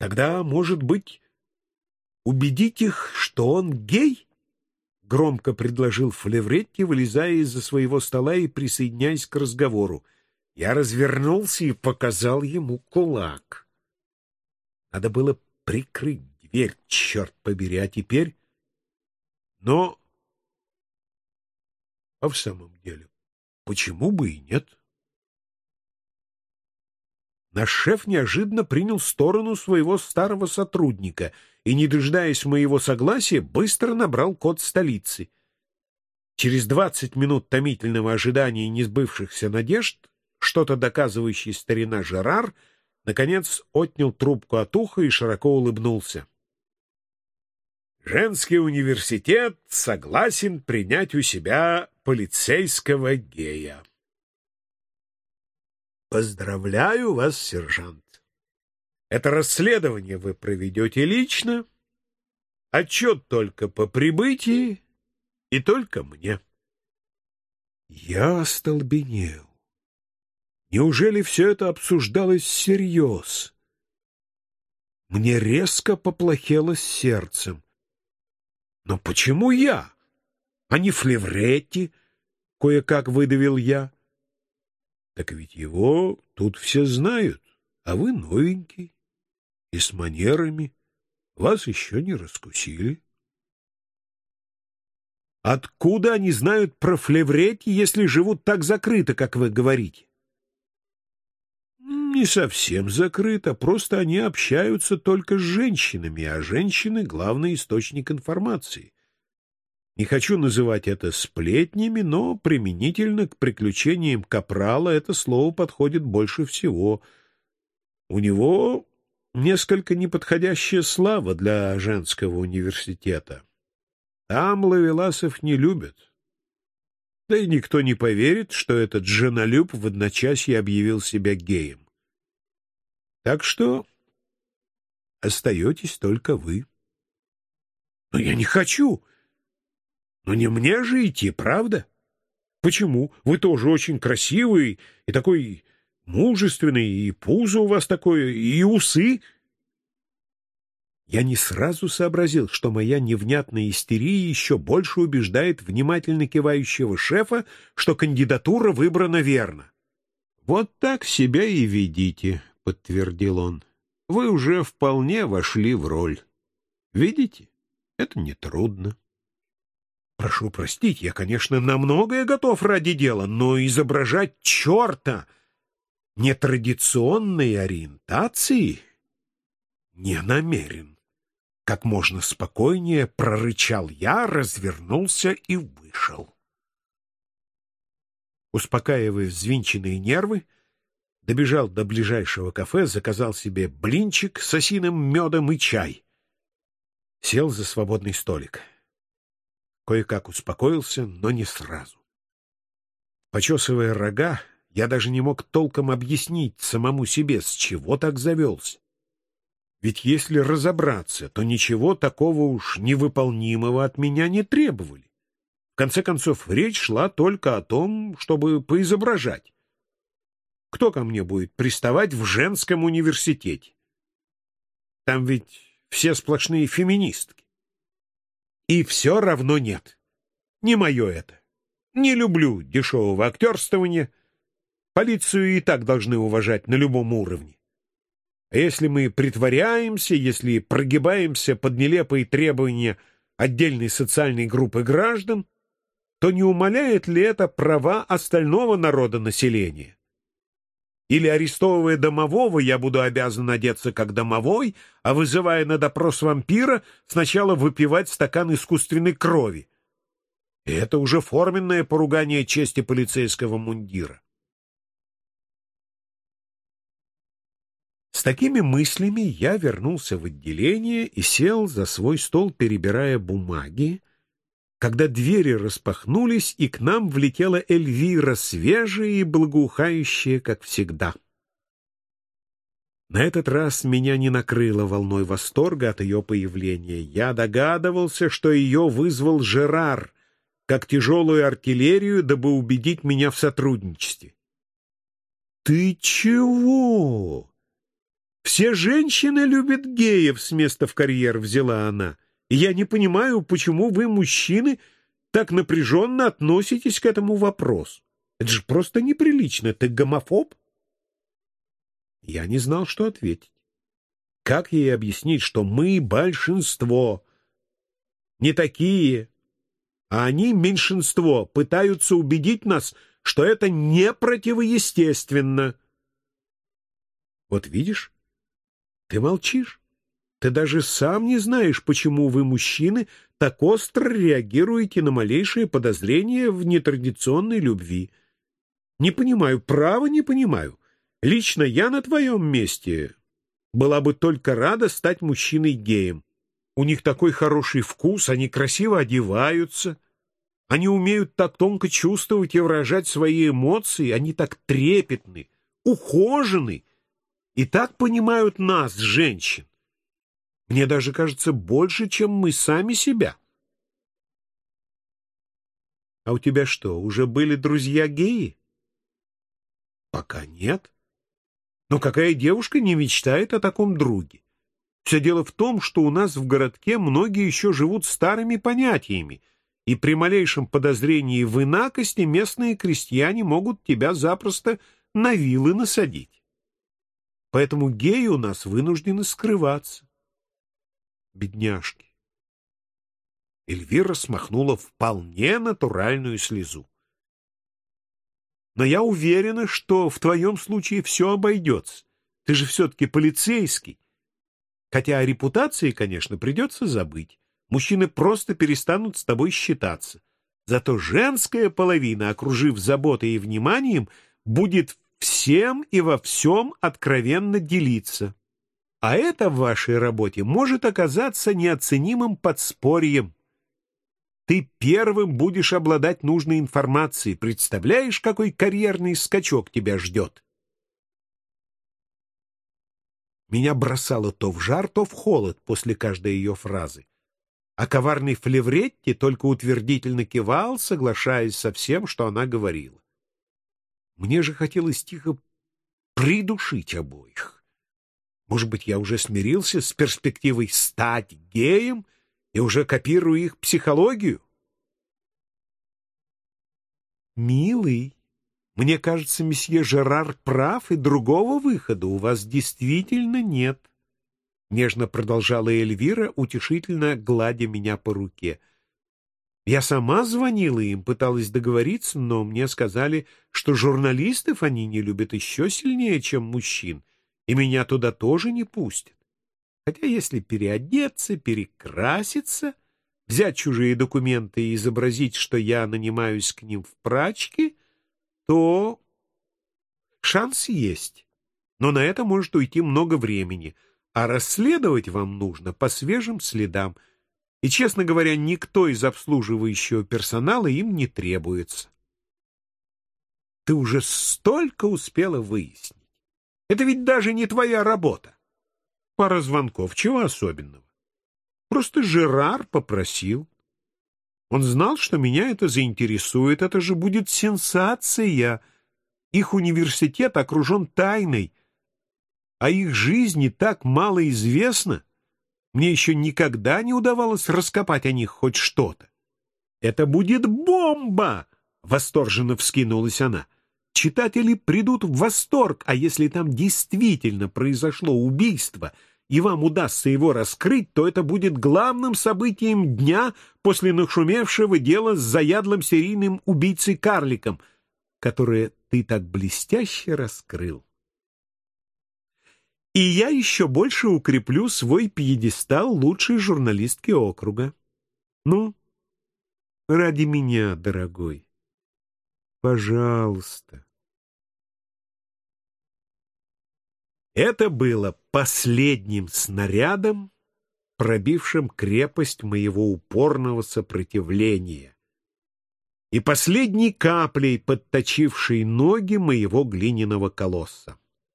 Тогда, может быть, убедить их, что он гей? Громко предложил Флевретти, вылезая из-за своего стола и присоединяясь к разговору. Я развернулся и показал ему кулак. Надо было прикрыть дверь, черт побери, а теперь... Но... А в самом деле, почему бы и нет? Наш шеф неожиданно принял сторону своего старого сотрудника и, не дожидаясь моего согласия, быстро набрал код столицы. Через 20 минут томительного ожидания и несбывшихся надежд что-то доказывающий старина Жерар наконец отнял трубку от уха и широко улыбнулся. «Женский университет согласен принять у себя полицейского гея». «Поздравляю вас, сержант. Это расследование вы проведете лично, отчет только по прибытии и только мне». Я остолбенел. Неужели все это обсуждалось всерьез? Мне резко поплохело с сердцем. Но почему я, а не Флевретти? Кое-как выдавил я. Так ведь его тут все знают, а вы новенький и с манерами. Вас еще не раскусили. Откуда они знают про Флевретти, если живут так закрыто, как вы говорите? Не совсем закрыто, просто они общаются только с женщинами, а женщины — главный источник информации. Не хочу называть это сплетнями, но применительно к приключениям Капрала это слово подходит больше всего. У него несколько неподходящая слава для женского университета. Там ловеласов не любят. Да и никто не поверит, что этот женолюб в одночасье объявил себя геем. Так что остаетесь только вы. Но я не хочу. Но не мне же идти, правда? Почему? Вы тоже очень красивый и такой мужественный, и пузо у вас такое, и усы. Я не сразу сообразил, что моя невнятная истерия еще больше убеждает внимательно кивающего шефа, что кандидатура выбрана верно. Вот так себя и ведите, — подтвердил он. — Вы уже вполне вошли в роль. Видите, это нетрудно. Прошу простить, я, конечно, на многое готов ради дела, но изображать черта нетрадиционной ориентации не намерен. Как можно спокойнее прорычал я, развернулся и вышел. Успокаивая взвинченные нервы, добежал до ближайшего кафе, заказал себе блинчик с осиным медом и чай. Сел за свободный столик. Кое-как успокоился, но не сразу. Почесывая рога, я даже не мог толком объяснить самому себе, с чего так завелся. Ведь если разобраться, то ничего такого уж невыполнимого от меня не требовали. В конце концов, речь шла только о том, чтобы поизображать. Кто ко мне будет приставать в женском университете? Там ведь все сплошные феминистки. И все равно нет. Не мое это. Не люблю дешевого актерствования. Полицию и так должны уважать на любом уровне. А если мы притворяемся, если прогибаемся под нелепые требования отдельной социальной группы граждан, то не умаляет ли это права остального народа населения? Или, арестовывая домового, я буду обязан одеться как домовой, а, вызывая на допрос вампира, сначала выпивать стакан искусственной крови? И это уже форменное поругание чести полицейского мундира. С такими мыслями я вернулся в отделение и сел за свой стол, перебирая бумаги, когда двери распахнулись, и к нам влетела Эльвира, свежая и благоухающая, как всегда. На этот раз меня не накрыло волной восторга от ее появления. Я догадывался, что ее вызвал Жерар, как тяжелую артиллерию, дабы убедить меня в сотрудничестве. «Ты чего?» Все женщины любят геев, с места в карьер взяла она. И я не понимаю, почему вы, мужчины, так напряженно относитесь к этому вопросу. Это же просто неприлично. Ты гомофоб? Я не знал, что ответить. Как ей объяснить, что мы большинство, не такие, а они меньшинство, пытаются убедить нас, что это не противоестественно? Вот видишь, ты молчишь. Ты даже сам не знаешь, почему вы, мужчины, так остро реагируете на малейшие подозрения в нетрадиционной любви. Не понимаю, право не понимаю. Лично я на твоем месте была бы только рада стать мужчиной-геем. У них такой хороший вкус, они красиво одеваются, они умеют так тонко чувствовать и выражать свои эмоции, они так трепетны, ухожены и так понимают нас, женщин. Мне даже кажется больше, чем мы сами себя. А у тебя что, уже были друзья-геи? Пока нет. Но какая девушка не мечтает о таком друге? Все дело в том, что у нас в городке многие еще живут старыми понятиями, и при малейшем подозрении в инакости местные крестьяне могут тебя запросто на вилы насадить. Поэтому геи у нас вынуждены скрываться. Бедняжки. Эльвира смахнула вполне натуральную слезу. Но я уверена, что в твоем случае все обойдется. Ты же все-таки полицейский. Хотя о репутации, конечно, придется забыть. Мужчины просто перестанут с тобой считаться. Зато женская половина, окружив заботой и вниманием, будет всем и во всем откровенно делиться. А это в вашей работе может оказаться неоценимым подспорьем. Ты первым будешь обладать нужной информацией. Представляешь, какой карьерный скачок тебя ждет? Меня бросало то в жар, то в холод после каждой ее фразы. А коварный Флевретти только утвердительно кивал, соглашаясь со всем, что она говорила. Мне же хотелось тихо придушить обоих. Может быть, я уже смирился с перспективой стать геем и уже копирую их психологию? Милый, мне кажется, месье Жерар прав, и другого выхода у вас действительно нет. Нежно продолжала Эльвира, утешительно гладя меня по руке. Я сама звонила им, пыталась договориться, но мне сказали, что журналистов они не любят еще сильнее, чем мужчин, и меня туда тоже не пустят. Хотя если переодеться, перекраситься, взять чужие документы и изобразить, что я нанимаюсь к ним в прачке, то шанс есть. Но на это может уйти много времени, а расследовать вам нужно по свежим следам. И, честно говоря, никто из обслуживающего персонала им не требуется. Ты уже столько успела выяснить. Это ведь даже не твоя работа. Пара звонков, чего особенного? Просто Жерар попросил. Он знал, что меня это заинтересует. Это же будет сенсация. Их университет окружен тайной, а их жизни так мало известно. Мне еще никогда не удавалось раскопать о них хоть что-то. «Это будет бомба!» — восторженно вскинулась она. «Читатели придут в восторг, а если там действительно произошло убийство, и вам удастся его раскрыть, то это будет главным событием дня после нашумевшего дела с заядлым серийным убийцей-карликом, которое ты так блестяще раскрыл. И я еще больше укреплю свой пьедестал лучшей журналистки округа. Ну, ради меня, дорогой, пожалуйста». Это было последним снарядом, пробившим крепость моего упорного сопротивления, и последней каплей, подточившей ноги моего глиняного колосса.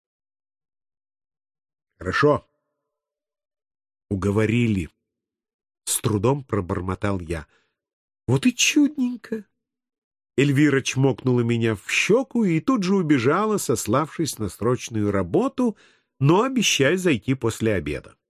«Хорошо. Уговорили», — с трудом пробормотал я. «Вот и чудненько». Эльвира чмокнула меня в щеку и тут же убежала, сославшись на срочную работу, но обещай зайти после обеда.